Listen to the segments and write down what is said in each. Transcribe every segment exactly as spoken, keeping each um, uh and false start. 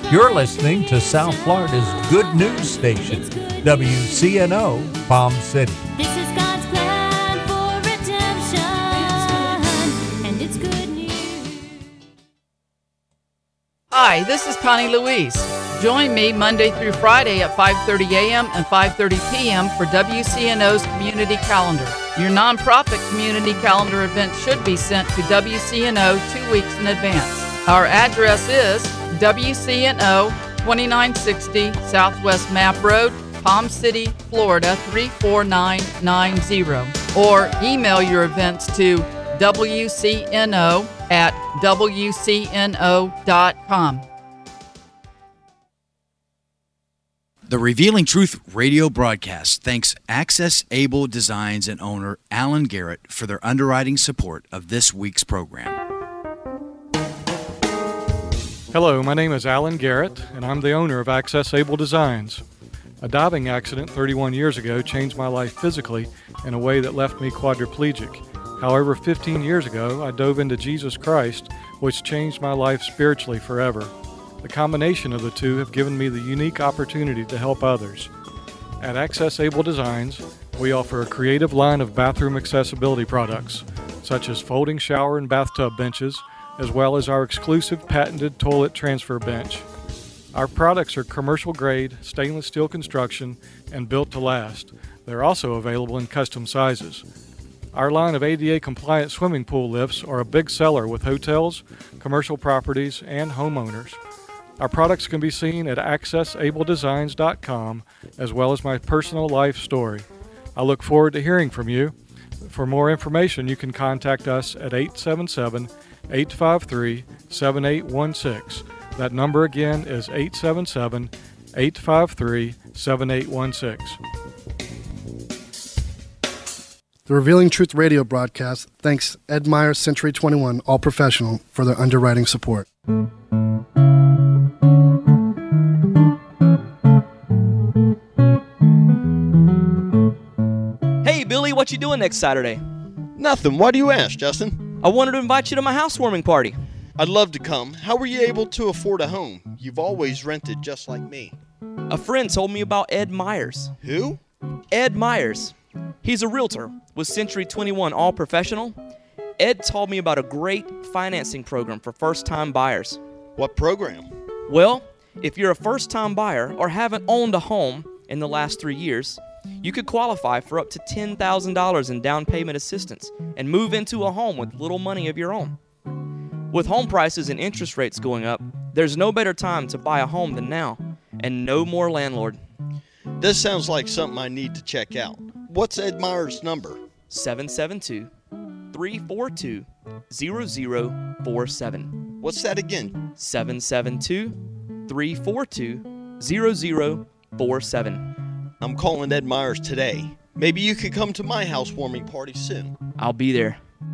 You're listening to South Florida's good news station, W C N O Palm City. This is God's plan for redemption, and it's good news. Hi, this is Connie Louise. Join me Monday through Friday at five thirty a.m. and five thirty p.m. for W C N O's Community Calendar. Your nonprofit community calendar event should be sent to W C N O two weeks in advance. Our address is W C N O twenty-nine sixty Southwest Map Road, Palm City, Florida three four nine nine zero. Or email your events to W C N O at W C N O dot com. The Revealing Truth radio broadcast thanks Access Able Designs and owner Alan Garrett for their underwriting support of this week's program. Hello, my name is Alan Garrett, and I'm the owner of Access Able Designs. A diving accident thirty-one years ago changed my life physically in a way that left me quadriplegic. However, fifteen years ago, I dove into Jesus Christ, which changed my life spiritually forever. The combination of the two have given me the unique opportunity to help others. At Access Able Designs, we offer a creative line of bathroom accessibility products, such as folding shower and bathtub benches, as well as our exclusive patented toilet transfer bench. Our products are commercial-grade, stainless steel construction, and built to last. They're also available in custom sizes. Our line of A D A-compliant swimming pool lifts are a big seller with hotels, commercial properties, and homeowners. Our products can be seen at access able designs dot com, as well as my personal life story. I look forward to hearing from you. For more information, you can contact us at eight seven seven, eight five three, seven eight one six. That number again is eight seven seven, eight five three, seven eight one six. The Revealing Truth radio broadcast thanks Ed Meyer Century twenty-one All Professional for their underwriting support. Hey, Billy, what you doing next Saturday? Nothing. Why do you ask, Justin? I wanted to invite you to my housewarming party. I'd love to come. How were you able to afford a home? You've always rented just like me. A friend told me about Ed Myers. Who? Ed Myers. He's a realtor with Century twenty-one All Professional. Ed told me about a great financing program for first-time buyers. What program? Well, if you're a first-time buyer or haven't owned a home in the last three years, you could qualify for up to ten thousand dollars in down payment assistance and move into a home with little money of your own. With home prices and interest rates going up, there's no better time to buy a home than now, and no more landlord. This sounds like something I need to check out. What's Ed Meyer's number? seven seven two, three four two, zero zero four seven. What's that again? seven seven two, three four two, zero zero four seven. I'm calling Ed Myers today. Maybe you could come to my housewarming party soon. I'll be there.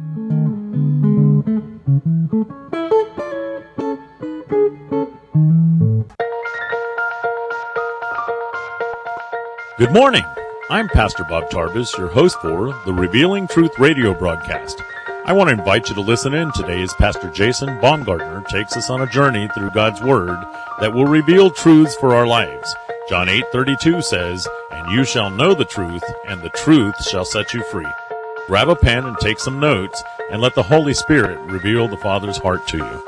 Good morning. I'm Pastor Bob Tarbus, your host for the Revealing Truth radio broadcast. I want to invite you to listen in today as Pastor Jason Baumgartner takes us on a journey through God's Word that will reveal truths for our lives. John eight thirty-two says, "And you shall know the truth, and the truth shall set you free." Grab a pen and take some notes, and let the Holy Spirit reveal the Father's heart to you.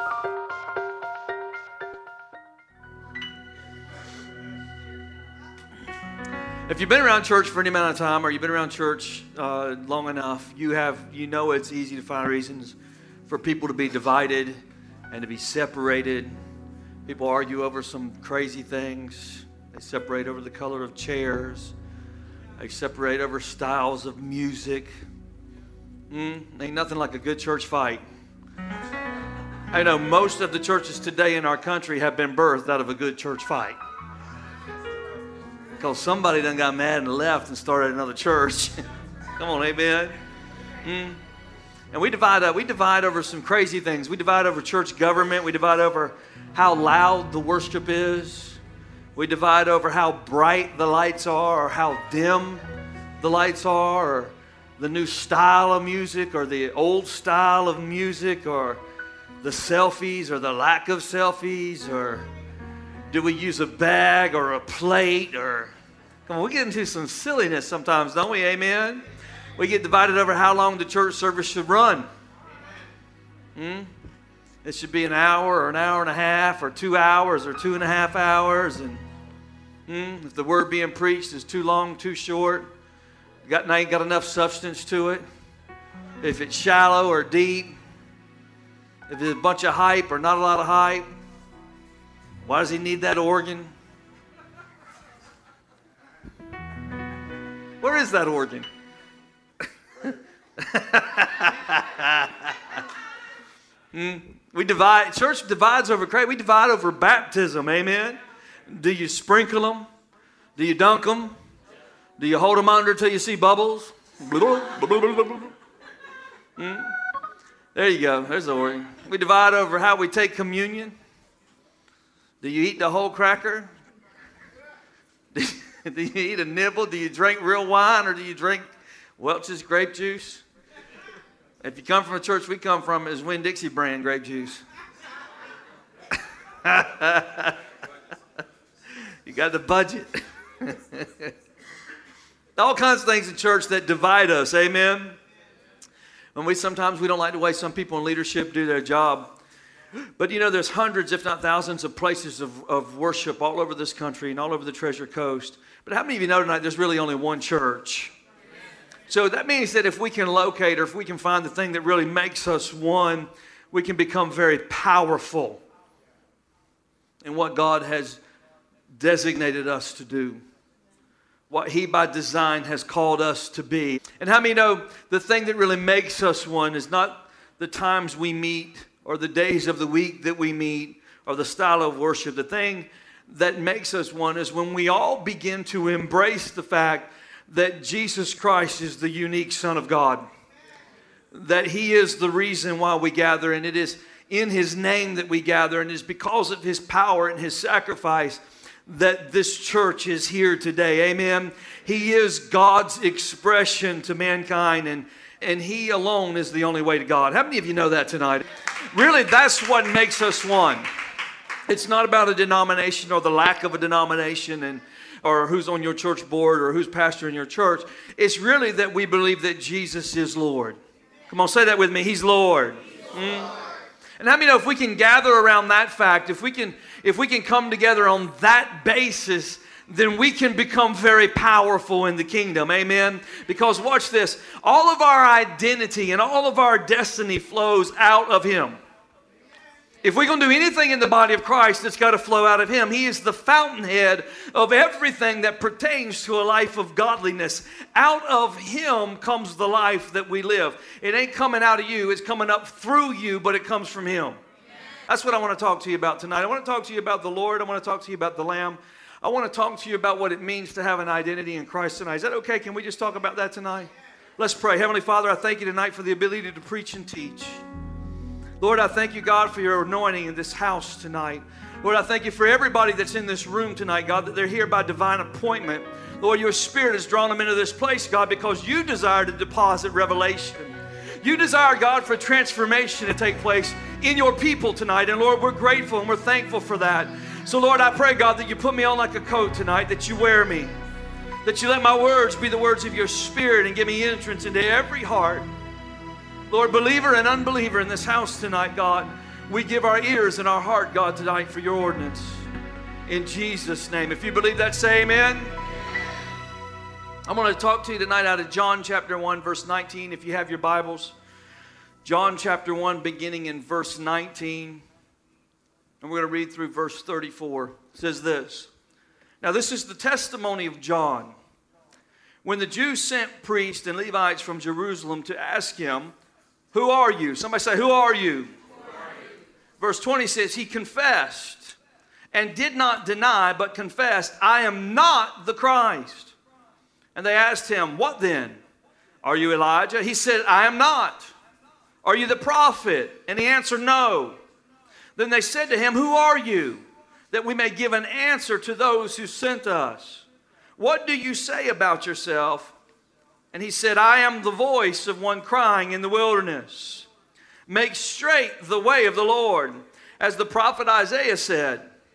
If you've been around church for any amount of time, or you've been around church uh, long enough, you have you know it's easy to find reasons for people to be divided and to be separated. People argue over some crazy things. They separate over the color of chairs. They separate over styles of music. Mm, ain't nothing like a good church fight. I know most of the churches today in our country have been birthed out of a good church fight. Because somebody done got mad and left and started another church. Come on, amen. Mm. And we divide up. We divide over some crazy things. We divide over church government. We divide over how loud the worship is. We divide over how bright the lights are, or how dim the lights are, or the new style of music, or the old style of music, or the selfies, or the lack of selfies, or Do we use a bag or a plate? Or come on, we get into some silliness sometimes, don't we? Amen. We get divided over how long the church service should run. Hmm? It should be an hour or an hour and a half or two hours or two and a half hours. And hmm, if the word being preached is too long, too short, got ain't got enough substance to it. If it's shallow or deep, if there's a bunch of hype or not a lot of hype, why does he need that organ? Where is that organ? mm, we divide. Church divides over crazy. We divide over baptism. Amen. Do you sprinkle them? Do you dunk them? Do you hold them under till you see bubbles? mm. There you go. There's the organ. We divide over how we take communion. Do you eat the whole cracker? Do you, do you eat a nibble? Do you drink real wine or do you drink Welch's grape juice? If you come from a church we come from, is Winn-Dixie brand grape juice. You got the budget. All kinds of things in church that divide us. Amen. And we sometimes we don't like the way some people in leadership do their job. But you know, there's hundreds, if not thousands, of places of, of worship all over this country and all over the Treasure Coast. But how many of you know tonight there's really only one church? So that means that if we can locate or if we can find the thing that really makes us one, we can become very powerful in what God has designated us to do, what He by design has called us to be. And how many know the thing that really makes us one is not the times we meet or the days of the week that we meet or the style of worship. The thing that makes us one is when we all begin to embrace the fact that Jesus Christ is the unique Son of God, that He is the reason why we gather, and it is in His name that we gather, and it is because of His power and His sacrifice that this church is here today. Amen. He is God's expression to mankind, and, and He alone is the only way to God. How many of you know that tonight? Really, that's what makes us one. It's not about a denomination or the lack of a denomination and or who's on your church board or who's pastor in your church. It's really that we believe that Jesus is Lord. Come on, say that with me. He's Lord. Mm. And how many know if we can gather around that fact, if we can, if we can come together on that basis, then we can become very powerful in the kingdom. Amen? Because watch this. All of our identity and all of our destiny flows out of Him. If we're going to do anything in the body of Christ, it's got to flow out of Him. He is the fountainhead of everything that pertains to a life of godliness. Out of Him comes the life that we live. It ain't coming out of you. It's coming up through you, but it comes from Him. That's what I want to talk to you about tonight. I want to talk to you about the Lord. I want to talk to you about the Lamb. I want to talk to you about what it means to have an identity in Christ tonight. Is that okay? Can we just talk about that tonight? Let's pray. Heavenly Father, I thank You tonight for the ability to preach and teach. Lord, I thank You, God, for Your anointing in this house tonight. Lord, I thank You for everybody that's in this room tonight, God, that they're here by divine appointment. Lord, Your Spirit has drawn them into this place, God, because You desire to deposit revelation. You desire, God, for transformation to take place in Your people tonight. And Lord, we're grateful and we're thankful for that. So Lord, I pray, God, that You put me on like a coat tonight, that You wear me, that You let my words be the words of Your Spirit and give me entrance into every heart. Lord, believer and unbeliever in this house tonight, God, we give our ears and our heart, God, tonight for Your ordinance. In Jesus' name. If you believe that, say amen. I'm going to talk to you tonight out of John chapter one, verse nineteen. If you have your Bibles, John chapter one, beginning in verse nineteen. And we're going to read through verse thirty-four. It says this. Now, this is the testimony of John. When the Jews sent priests and Levites from Jerusalem to ask him, "Who are you?" Somebody say, "Who are you?" Who are you? Verse twenty says, he confessed and did not deny, but confessed, "I am not the Christ." And they asked him, "What then? Are you Elijah?" He said, "I am not." "Are you the prophet?" And he answered, "No." Then they said to him, "Who are you? That we may give an answer to those who sent us. What do you say about yourself?" And he said, "I am the voice of one crying in the wilderness, 'Make straight the way of the Lord,' as the prophet Isaiah said.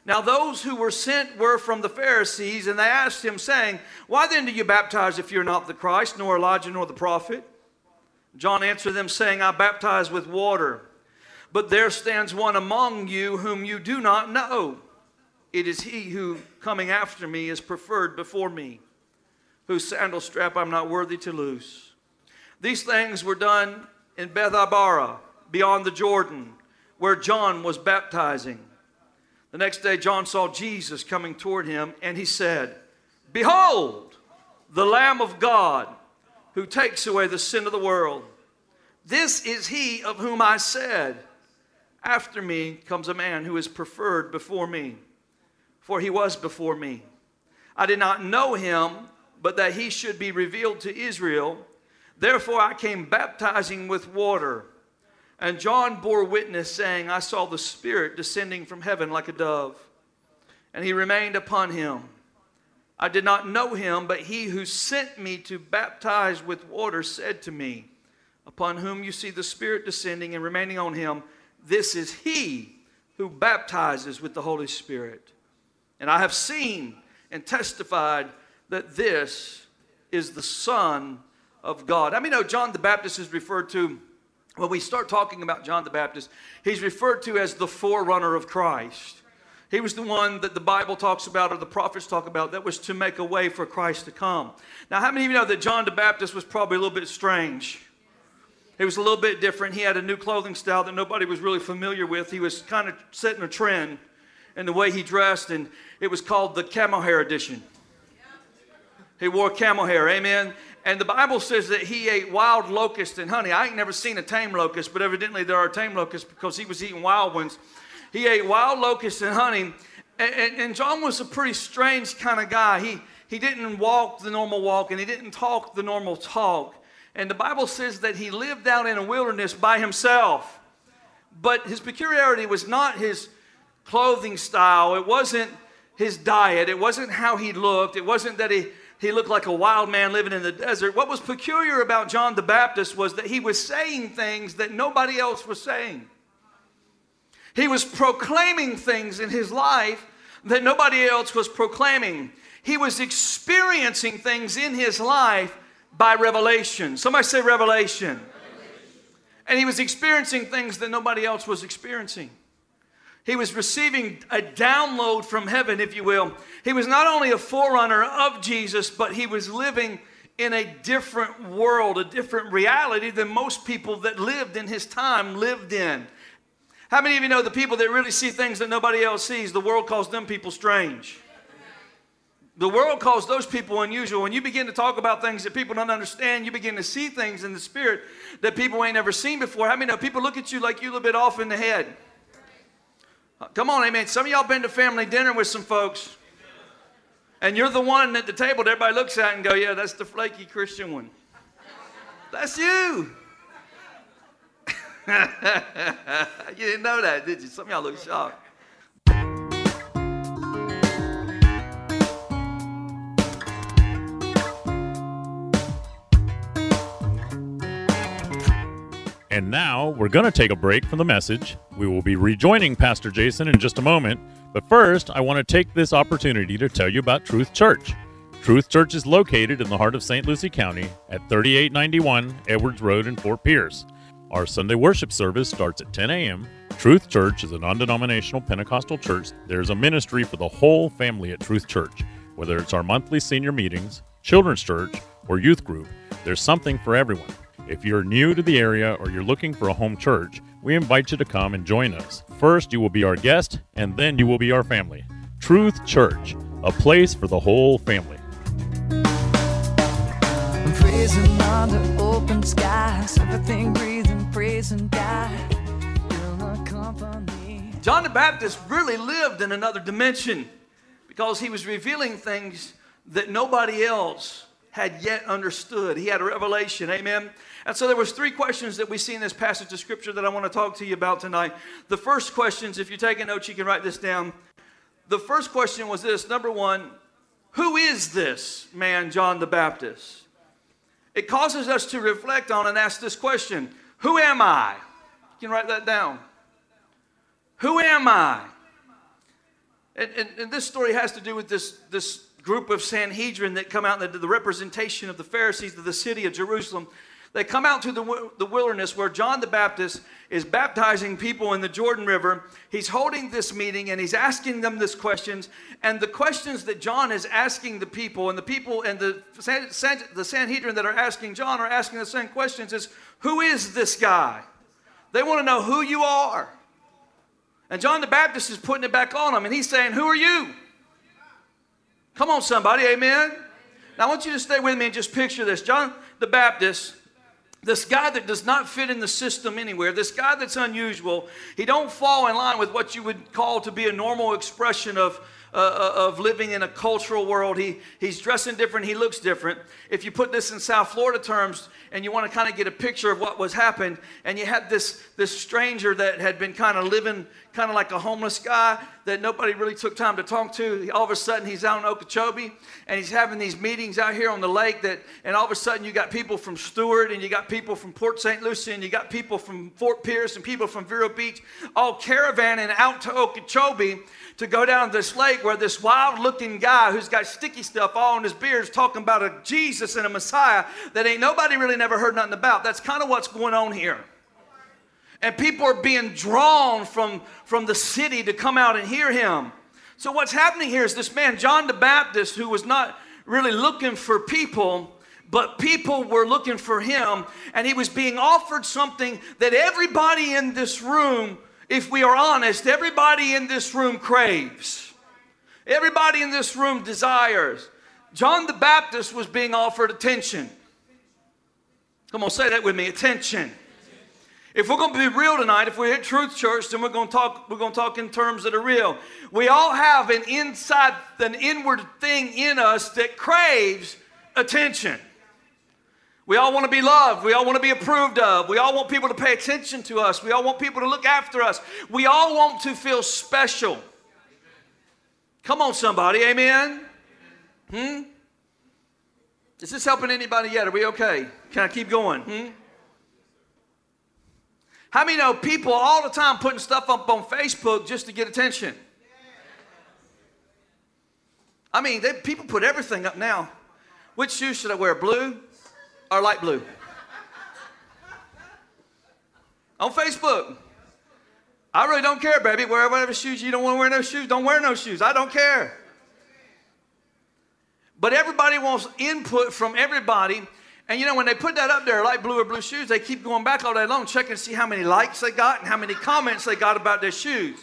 Now those who were sent were from the Pharisees, and they asked him, saying, Why then do you baptize if you're not the Christ, nor Elijah, nor the prophet? John answered them, saying, I baptize with water, but there stands one among you whom you do not know. It is he who, coming after me, is preferred before me, whose sandal strap I'm not worthy to loose. These things were done in Bethabara, beyond the Jordan, where John was baptizing. The next day John saw Jesus coming toward him, and he said, Behold, the Lamb of God, who takes away the sin of the world. This is he of whom I said, After me comes a man who is preferred before me, for he was before me. I did not know him, but that he should be revealed to Israel. Therefore I came baptizing with water. And John bore witness, saying, I saw the Spirit descending from heaven like a dove, and he remained upon him. I did not know him, but he who sent me to baptize with water said to me, Upon whom you see the Spirit descending and remaining on him, this is he who baptizes with the Holy Spirit. And I have seen and testified that this is the Son of God. I mean, no, John the Baptist is referred to, when we start talking about John the Baptist, he's referred to as the forerunner of Christ. He was the one that the Bible talks about, or the prophets talk about, that was to make a way for Christ to come. Now, how many of you know that John the Baptist was probably a little bit strange? He was a little bit different. He had a new clothing style that nobody was really familiar with. He was kind of setting a trend in the way he dressed, and it was called the camel hair edition. He wore camel hair, amen? And the Bible says that he ate wild locusts and honey. I ain't never seen a tame locust, but evidently there are tame locusts because he was eating wild ones. He ate wild locusts and honey. And, and, and John was a pretty strange kind of guy. He, he didn't walk the normal walk, and he didn't talk the normal talk. And the Bible says that he lived out in a wilderness by himself. But his peculiarity was not his clothing style. It wasn't his diet. It wasn't how he looked. It wasn't that he... He looked like a wild man living in the desert. What was peculiar about John the Baptist was that he was saying things that nobody else was saying. He was proclaiming things in his life that nobody else was proclaiming. He was experiencing things in his life by revelation. Somebody say revelation. Revelation. And he was experiencing things that nobody else was experiencing. He was receiving a download from heaven, if you will. He was not only a forerunner of Jesus, but he was living in a different world, a different reality than most people that lived in his time lived in. How many of you know the people that really see things that nobody else sees, the world calls them people strange? The world calls those people unusual. When you begin to talk about things that people don't understand, you begin to see things in the spirit that people ain't never seen before. How many know people look at you like you're a little bit off in the head? Come on, amen. Some of y'all been to family dinner with some folks, and you're the one at the table that everybody looks at and go, yeah, that's the flaky Christian one. That's you. You didn't know that, did you? Some of y'all look shocked. And now we're going to take a break from the message. We will be rejoining Pastor Jason in just a moment. But first, I want to take this opportunity to tell you about Truth Church. Truth Church is located in the heart of Saint Lucie County at thirty-eight ninety-one Edwards Road in Fort Pierce. Our Sunday worship service starts at ten a.m. Truth Church is a non-denominational Pentecostal church. There's a ministry for the whole family at Truth Church. Whether it's our monthly senior meetings, children's church, or youth group, there's something for everyone. If you're new to the area or you're looking for a home church, we invite you to come and join us. First, you will be our guest, and then you will be our family. Truth Church, a place for the whole family. Praising under open skies, everything breathing, praising God. John the Baptist really lived in another dimension because he was revealing things that nobody else had yet understood. He had a revelation, amen? And so there was three questions that we see in this passage of Scripture that I want to talk to you about tonight. The first questions, if you're taking notes, you can write this down. The first question was this, number one, who is this man, John the Baptist? It causes us to reflect on and ask this question, who am I? You can write that down. Who am I? And, and, and this story has to do with this, this group of Sanhedrin that come out, the, the representation of the Pharisees of the city of Jerusalem. They come out to the, the wilderness where John the Baptist is baptizing people in the Jordan River. He's holding this meeting and he's asking them these questions. And the questions that John is asking the people, and the people and the, the Sanhedrin that are asking John are asking the same questions, is, who is this guy? They want to know who you are. And John the Baptist is putting it back on them, and he's saying, who are you? Come on, somebody, amen? Now, I want you to stay with me and just picture this. John the Baptist, this guy that does not fit in the system anywhere, this guy that's unusual, he don't fall in line with what you would call to be a normal expression of, uh, of living in a cultural world. He, he's dressing different, he looks different. If you put this in South Florida terms and you want to kind of get a picture of what was happened, and you had this, this stranger that had been kind of living kind of like a homeless guy that nobody really took time to talk to. All of a sudden, he's out in Okeechobee, and he's having these meetings out here on the lake. That, and all of a sudden, you got people from Stewart, and you got people from Port Saint Lucie, and you got people from Fort Pierce, and people from Vero Beach, all caravanning out to Okeechobee to go down this lake where this wild-looking guy who's got sticky stuff all in his beard is talking about a Jesus and a Messiah that ain't nobody really never heard nothing about. That's kind of what's going on here. And people are being drawn from, from the city to come out and hear him. So what's happening here is this man, John the Baptist, who was not really looking for people, but people were looking for him. And he was being offered something that everybody in this room, if we are honest, everybody in this room craves. Everybody in this room desires. John the Baptist was being offered attention. Come on, say that with me, attention. If we're going to be real tonight, if we're at Truth Church, then we're going to talk, we're going to talk in terms that are real. We all have an inside, an inward thing in us that craves attention. We all want to be loved. We all want to be approved of. We all want people to pay attention to us. We all want people to look after us. We all want to feel special. Come on, somebody. Amen? Hmm? Is this helping anybody yet? Are we okay? Can I keep going? Hmm? How many know people all the time putting stuff up on Facebook just to get attention? I mean, they, people put everything up now. Which shoes should I wear, blue or light blue? On Facebook. I really don't care, baby. Wear whatever shoes. You don't want to wear no shoes, don't wear no shoes. I don't care. But everybody wants input from everybody. And you know, when they put that up there, light blue or blue shoes, they keep going back all day long, checking to see how many likes they got and how many comments they got about their shoes.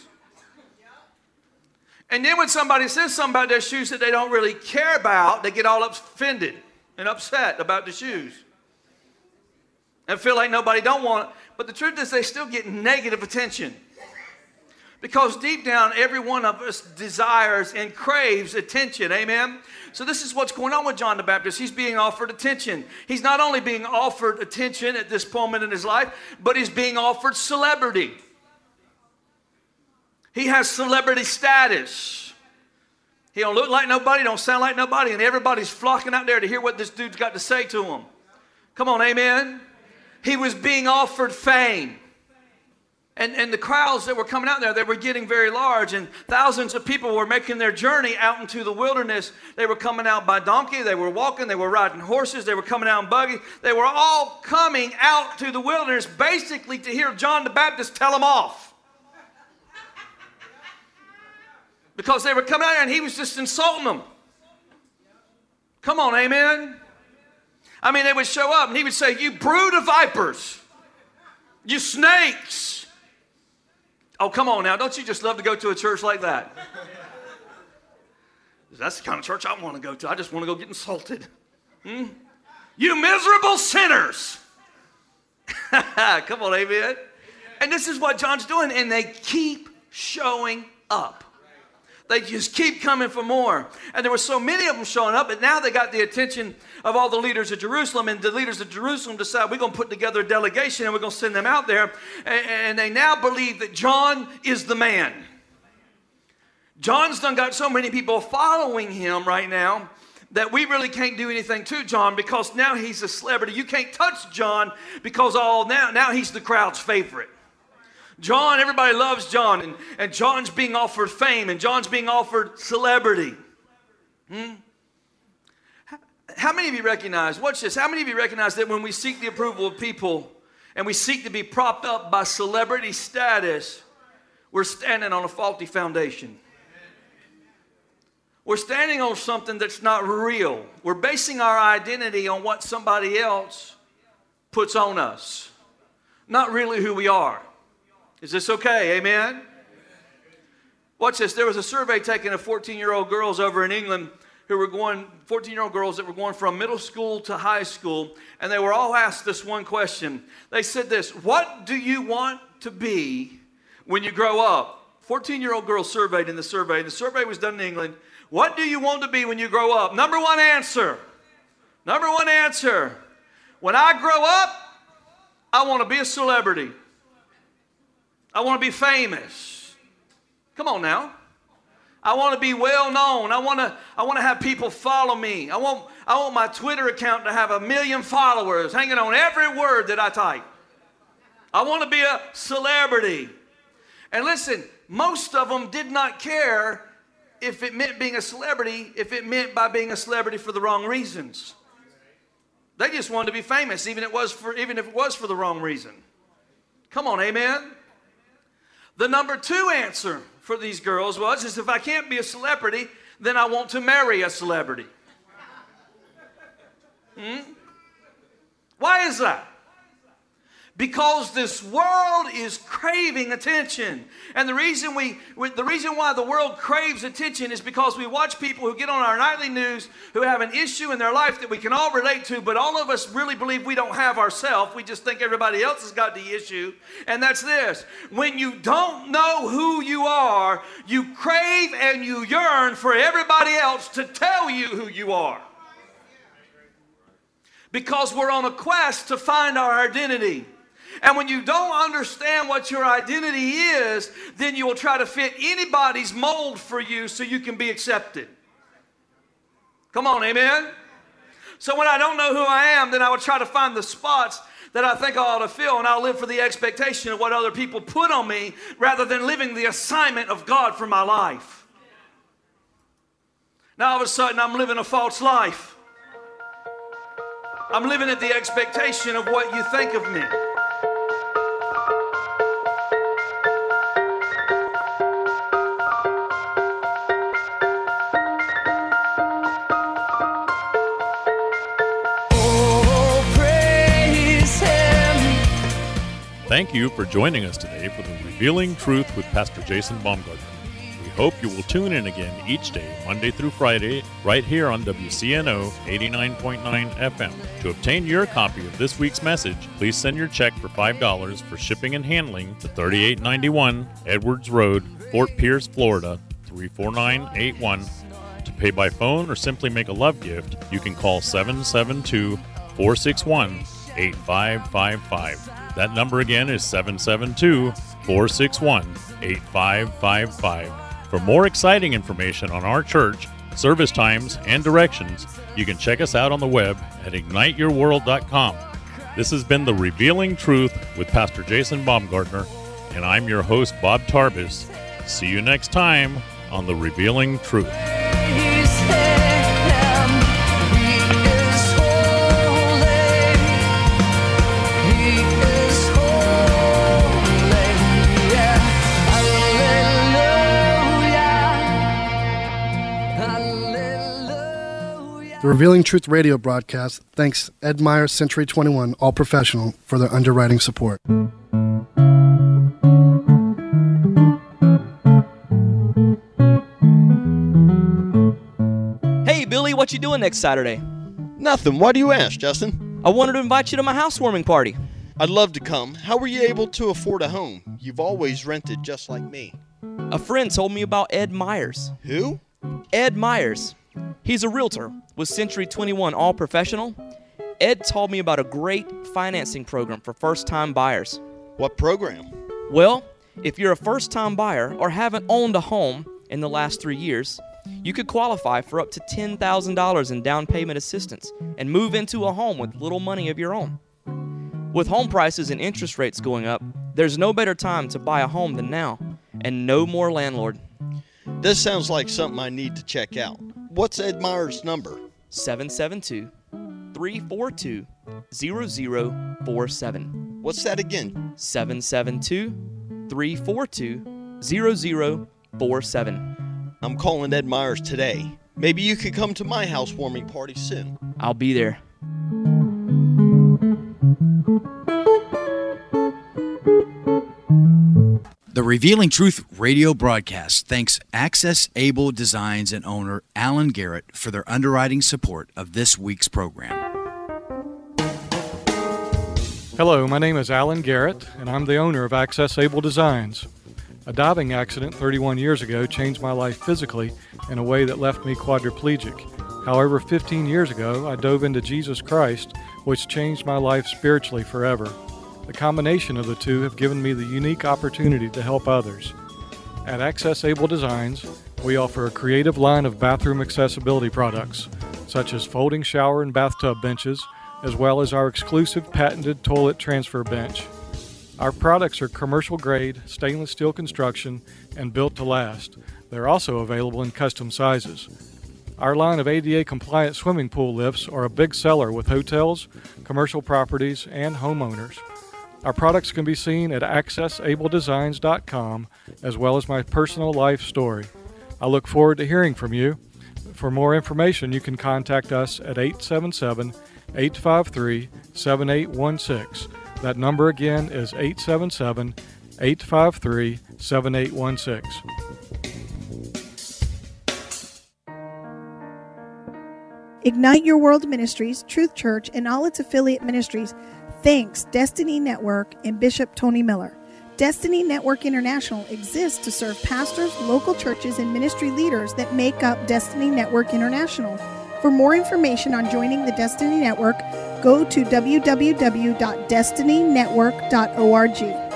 And then when somebody says something about their shoes that they don't really care about, they get all offended and upset about the shoes. And feel like nobody don't want it. But the truth is they still get negative attention. Because deep down, every one of us desires and craves attention. Amen? So this is what's going on with John the Baptist. He's being offered attention. He's not only being offered attention at this moment in his life, but he's being offered celebrity. He has celebrity status. He don't look like nobody, don't sound like nobody, and everybody's flocking out there to hear what this dude's got to say to them. Come on, amen? He was being offered fame. And, and the crowds that were coming out there, they were getting very large, and thousands of people were making their journey out into the wilderness. They were coming out by donkey, they were walking, they were riding horses, they were coming out in buggy. They were all coming out to the wilderness basically to hear John the Baptist tell them off. Because they were coming out there and he was just insulting them. Come on, amen? I mean, they would show up and he would say, "You brood of vipers, you snakes." Oh, come on now. Don't you just love to go to a church like that? That's the kind of church I want to go to. I just want to go get insulted. Hmm? You miserable sinners. Come on, amen. And this is what John's doing. And they keep showing up. They just keep coming for more. And there were so many of them showing up, and now they got the attention of all the leaders of Jerusalem, and the leaders of Jerusalem decide we're going to put together a delegation and we're going to send them out there. And, and they now believe that John is the man. John's done got so many people following him right now that we really can't do anything to John because now he's a celebrity. You can't touch John because all now, now he's the crowd's favorite. John, everybody loves John, and, and John's being offered fame, and John's being offered celebrity. Hmm? How many of you recognize, watch this, how many of you recognize that when we seek the approval of people and we seek to be propped up by celebrity status, we're standing on a faulty foundation? We're standing on something that's not real. We're basing our identity on what somebody else puts on us, not really who we are. Is this okay? Amen? Watch this. There was a survey taken of fourteen-year-old girls over in England who were going, fourteen-year-old girls that were going from middle school to high school, and they were all asked this one question. They said this: what do you want to be when you grow up? fourteen-year-old girls surveyed in the survey, and the survey was done in England. What do you want to be when you grow up? Number one answer. Number one answer. When I grow up, I want to be a celebrity. I want to be famous. Come on now. I want to be well known. I want to, I want to have people follow me. I want, I want my Twitter account to have a million followers hanging on every word that I type. I want to be a celebrity. And listen, most of them did not care if it meant being a celebrity, if it meant by being a celebrity for the wrong reasons. They just wanted to be famous, even if it was for, even if it was for the wrong reason. Come on, amen? The number two answer for these girls was, is if I can't be a celebrity, then I want to marry a celebrity. Hmm? Why is that? Because this world is craving attention. And the reason we, we, the reason why the world craves attention is because we watch people who get on our nightly news who have an issue in their life that we can all relate to, but all of us really believe we don't have ourselves. We just think everybody else has got the issue. And that's this: when you don't know who you are, you crave and you yearn for everybody else to tell you who you are. Because we're on a quest to find our identity. And when you don't understand what your identity is, then you will try to fit anybody's mold for you so you can be accepted. Come on, amen? So when I don't know who I am, then I will try to find the spots that I think I ought to fill, and I'll live for the expectation of what other people put on me rather than living the assignment of God for my life. Now all of a sudden I'm living a false life. I'm living at the expectation of what you think of me. Thank you for joining us today for the Revealing Truth with Pastor Jason Baumgartner. We hope you will tune in again each day, Monday through Friday, right here on W C N O eighty-nine point nine F M. To obtain your copy of this week's message, please send your check for five dollars for shipping and handling to thirty-eight ninety-one Edwards Road, Fort Pierce, Florida, three four nine eight one. To pay by phone or simply make a love gift, you can call seven seven two, four six one, eight five five five. That number again is seven seven two, four six one, eight five five five. For more exciting information on our church, service times, and directions, you can check us out on the web at ignite your world dot com. This has been The Revealing Truth with Pastor Jason Baumgartner, and I'm your host, Bob Tarbis. See you next time on The Revealing Truth. The Revealing Truth radio broadcast thanks Ed Meyer Century twenty-one All Professional for their underwriting support. Hey, Billy, what you doing next Saturday? Nothing. Why do you ask, Justin? I wanted to invite you to my housewarming party. I'd love to come. How were you able to afford a home? You've always rented just like me. A friend told me about Ed Myers. Who? Ed Myers. He's a realtor with Century twenty-one All Professional. Ed told me about a great financing program for first-time buyers. What program? Well, if you're a first-time buyer or haven't owned a home in the last three years, you could qualify for up to ten thousand dollars in down payment assistance and move into a home with little money of your own. With home prices and interest rates going up, There's no better time to buy a home than now, and no more landlord. This sounds like something I need to check out. What's Ed Meyer's number? seven seven two, three four two, zero zero four seven. What's that again? seven seven two, three four two, zero zero four seven. I'm calling Ed Myers today. Maybe you could come to my housewarming party soon. I'll be there. The Revealing Truth radio broadcast thanks Access Able Designs and owner Alan Garrett for their underwriting support of this week's program. Hello, my name is Alan Garrett, and I'm the owner of Access Able Designs. A diving accident thirty-one years ago changed my life physically in a way that left me quadriplegic. However, fifteen years ago, I dove into Jesus Christ, which changed my life spiritually forever. The combination of the two have given me the unique opportunity to help others. At Access Able Designs, we offer a creative line of bathroom accessibility products, such as folding shower and bathtub benches, as well as our exclusive patented toilet transfer bench. Our products are commercial-grade, stainless steel construction, and built to last. They're also available in custom sizes. Our line of A D A-compliant swimming pool lifts are a big seller with hotels, commercial properties, and homeowners. Our products can be seen at access able designs dot com, as well as my personal life story. I look forward to hearing from you. For more information, you can contact us at eight seven seven, eight five three, seven eight one six. That number again is eight seven seven, eight five three, seven eight one six. Ignite Your World Ministries, Truth Church, and all its affiliate ministries thanks Destiny Network and Bishop Tony Miller. Destiny Network International exists to serve pastors, local churches, and ministry leaders that make up Destiny Network International. For more information on joining the Destiny Network, go to w w w dot destiny network dot org.